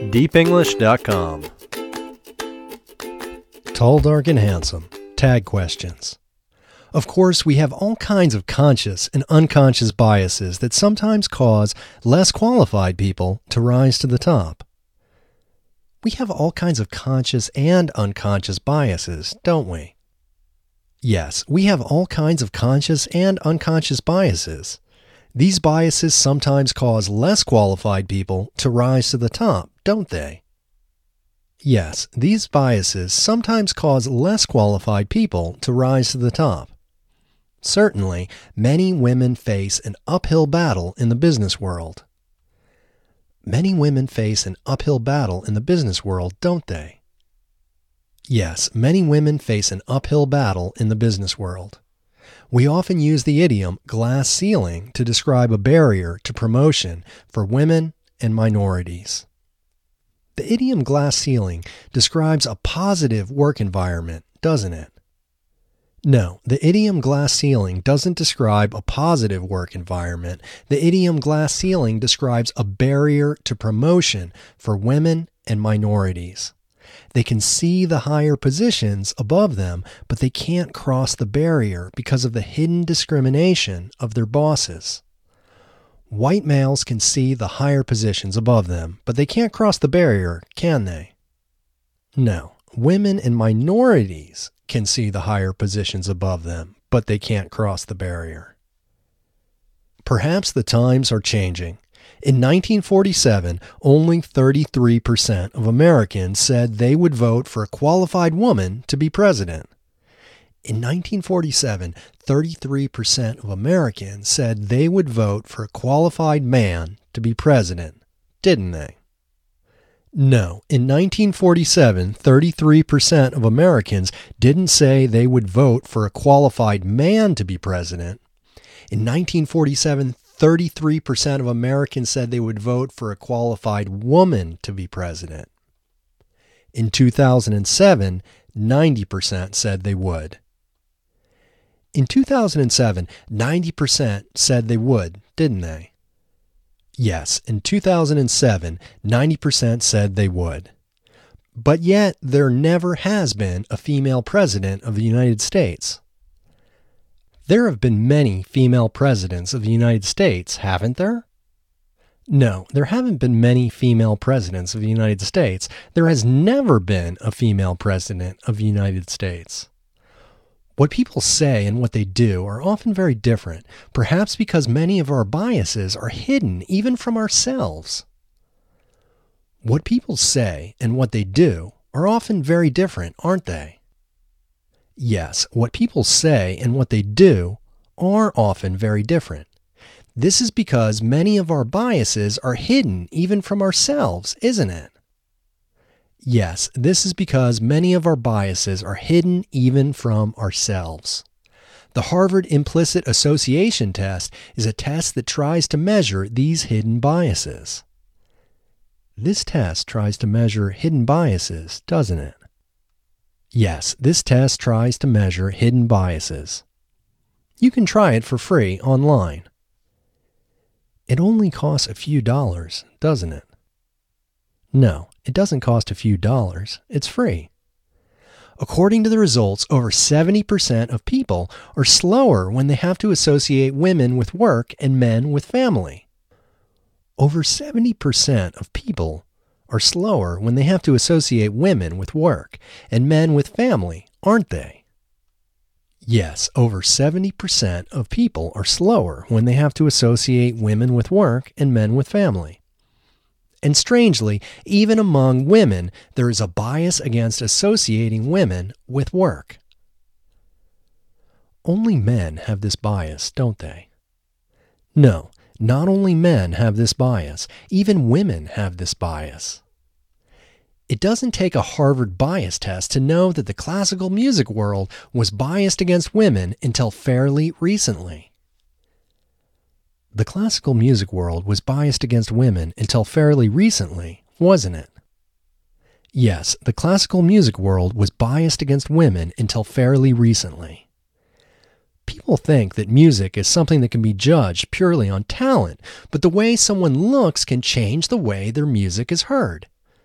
deepenglish.com. Tall, dark, and handsome. Tag questions. Of course, we have all kinds of conscious and unconscious biases that sometimes cause less qualified people to rise to the top. We have all kinds of conscious and unconscious biases, don't we? Yes, we have all kinds of conscious and unconscious biases. These biases sometimes cause less qualified people to rise to the top, don't they? Yes, these biases sometimes cause less qualified people to rise to the top. Certainly, many women face an uphill battle in the business world. Many women face an uphill battle in the business world, don't they? Yes, many women face an uphill battle in the business world. We often use the idiom glass ceiling to describe a barrier to promotion for women and minorities. The idiom glass ceiling describes a positive work environment, doesn't it? No, the idiom glass ceiling doesn't describe a positive work environment. The idiom glass ceiling describes a barrier to promotion for women and minorities. They can see the higher positions above them, but they can't cross the barrier because of the hidden discrimination of their bosses. White males can see the higher positions above them, but they can't cross the barrier, can they? No, women and minorities can see the higher positions above them, but they can't cross the barrier. Perhaps the times are changing. In 1947, only 33% of Americans said they would vote for a qualified woman to be president. In 1947, 33% of Americans said they would vote for a qualified man to be president, didn't they? No, in 1947, 33% of Americans didn't say they would vote for a qualified man to be president. In 1947, 33% of Americans said they would vote for a qualified woman to be president. In 2007, 90% said they would. In 2007, 90% said they would, didn't they? Yes, in 2007, 90% said they would. But yet, there never has been a female president of the United States. There have been many female presidents of the United States, haven't there? No, there haven't been many female presidents of the United States. There has never been a female president of the United States. What people say and what they do are often very different, perhaps because many of our biases are hidden even from ourselves. What people say and what they do are often very different, aren't they? Yes, what people say and what they do are often very different. This is because many of our biases are hidden even from ourselves, isn't it? Yes, this is because many of our biases are hidden even from ourselves. The Harvard Implicit Association Test is a test that tries to measure these hidden biases. This test tries to measure hidden biases, doesn't it? Yes, this test tries to measure hidden biases. You can try it for free online. It only costs a few dollars, doesn't it? No, it doesn't cost a few dollars. It's free. According to the results, over 70% of people are slower when they have to associate women with work and men with family. Over 70% of people are slower when they have to associate women with work and men with family, aren't they? Yes, over 70% of people are slower when they have to associate women with work and men with family. And strangely, even among women, there is a bias against associating women with work. Only men have this bias, don't they? No, not only men have this bias, even women have this bias. It doesn't take a Harvard bias test to know that the classical music world was biased against women until fairly recently. The classical music world was biased against women until fairly recently, wasn't it? Yes, the classical music world was biased against women until fairly recently. People think that music is something that can be judged purely on talent, but the way someone looks can change the way their music is heard.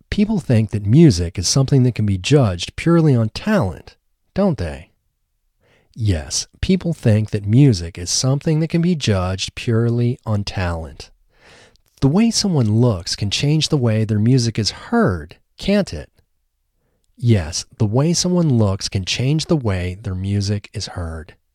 People think that music is something that can be judged purely on talent, don't they? Yes, people think that music is something that can be judged purely on talent. The way someone looks can change the way their music is heard, can't it? Yes, the way someone looks can change the way their music is heard.